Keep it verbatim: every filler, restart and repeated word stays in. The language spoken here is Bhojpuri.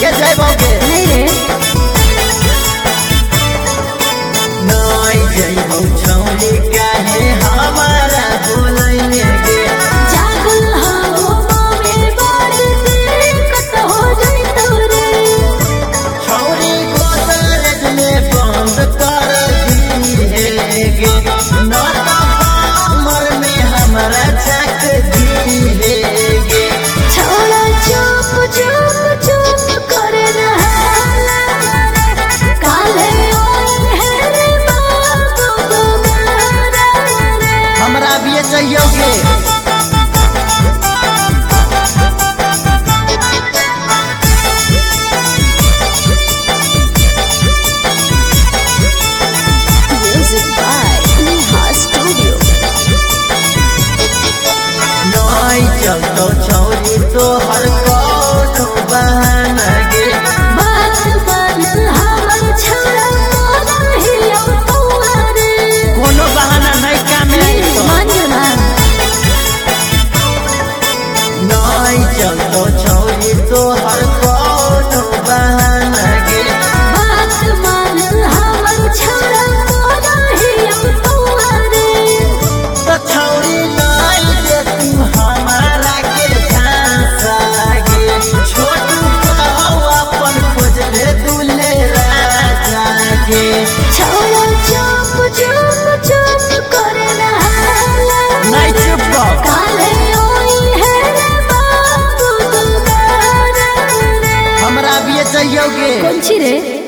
बिये जाइबोगे नहीं रे नहीं जाइबो छौरी काहे हमारा बोलैने गे जागल हाओ मामे बाड़ से कत हो जाई तोरे छौरी गोदरेज में बंद कर दी है गे ना कमर में हमरा चक दी है गे छोड़ा चुप चुप चुप करे रहला काले ओई है रे बाबू दोबारा हमरा बिये चाहिए Music by Neha Studio. नहीं चलतो छौरी तो हर कोनो बहाना गे बात बन हमर छोड़ा नहीं अब तोरे कोनो बहाना नहीं काम आई तो मानना नहीं चलतो छौरी तो हर कोनो बहाना गे बात मान हमर छोड़ा नहीं अब तोरे तो छौरी नहीं दे तू हमारा के झांसा गे छोटू कहो अपन खोज ले दूल्हे राजा गे छोड़ा चुप चुप चुप करे रहला नहीं चुप रहो काले ओई है रे बाबू दोबारा हमरा बिये चाहिए कौन छी रे